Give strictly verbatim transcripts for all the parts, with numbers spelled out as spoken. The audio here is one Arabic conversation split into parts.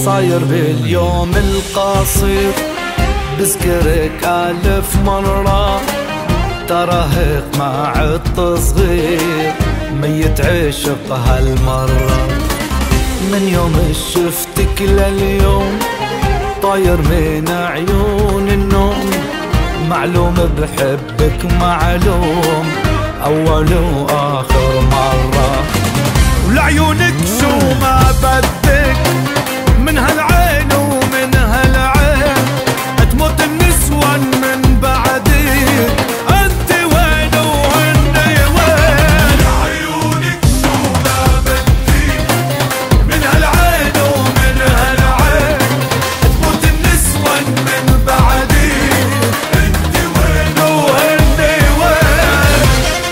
صاير باليوم القصير بذكرك ألف مرة، تراهق مع التصغير ميت عشق هالمرة. من يوم شفتك لليوم طاير من عيون النوم، معلوم بحبك معلوم أول وآخر مرة. ولعيونك شو ما بدك من هالعين ومن هالعين، تموت النسوان من بعدك، انت وين وهني وين. لعيونك شو ما بدك من هالعين ومن هالعين، تموت النسوان من بعدك، انت وين وهني وين.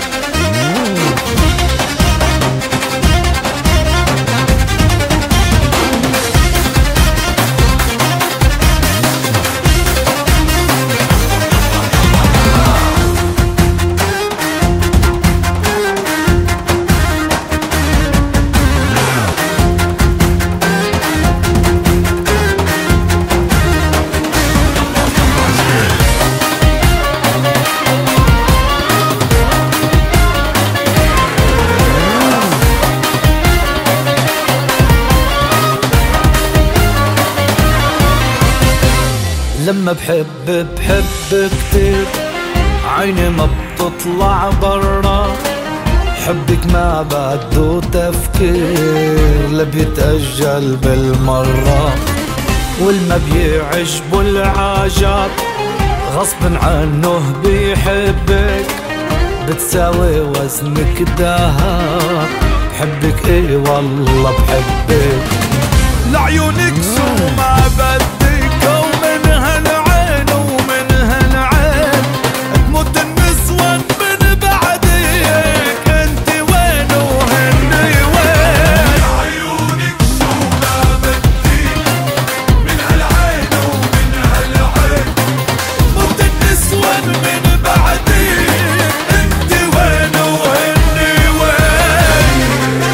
لما بحب بحب كتير، عيني ما بتطلع برا، حبك ما بده تفكير، لا بيتأجل بالمرة. والما بيعجبه العجب غصب عنه بيحبك، بتساوي وزنك دهب، بحبك ايه والله بحبك. لعيونك شو ما بدك ومن هالعين ومن هالعين، تموت النسوان من بعدك، انت وين وهني وين. لعيونك شو ما بدك من هالعين ومن هالعين، تموت النسوان من بعدك، انت وين وهني وين.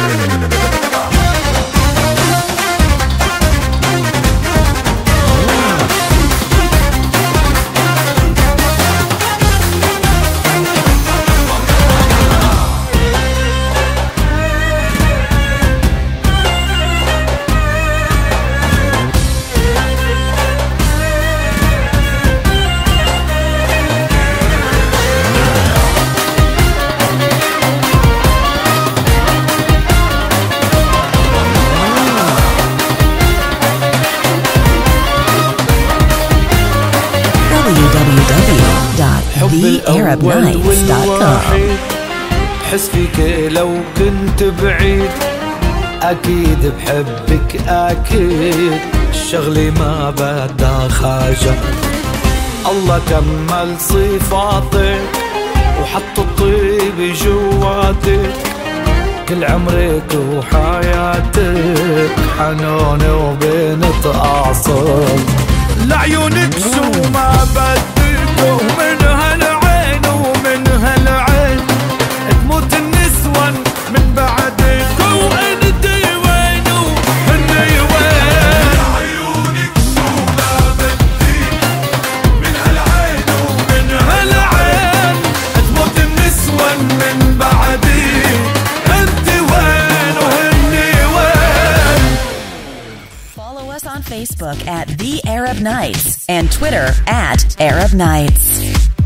w w w dot the arab nights dot com. بحس فيك لو كنت بعيد، أكيد بحبك أكيد، الشغلة ما بدها خاجة. الله كمل صفاتك وحط الطيب جواتك، كل عمرك وحياتك حنون وبنت أعصر. لعيونك شو ما بدك ومن هالعين ومن هالعين، تموت النسوان من بعدك، وانت وين وهني وين. لعيونك شو ما بدك من هالعين ومن هالعين، تموت النسوان من بعدك، انت وين وهني وين. Follow us on Facebook at The Arab Nights and Twitter at Arab Nights.